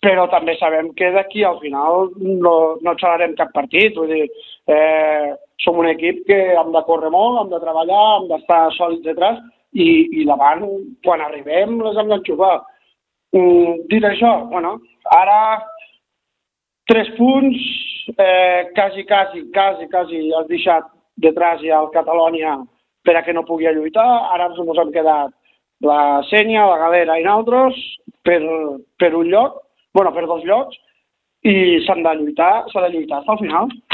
però també sabem que d'aquí al final no xalarem cap partit. Vull dir, som un equip que hem de córrer molt, hem de treballar, hem d'estar sòlids detrás i davant, quan arribem, les hem d'enxufar. Dit això, bueno, ara 3 punts, quasi has deixat detrás ja el Catalònia per a que no pugui lluitar. Ara ens hem quedat la Sénia, la Galera i nosaltres per un lloc, per 2 llocs, i s'ha de lluitar fins al final.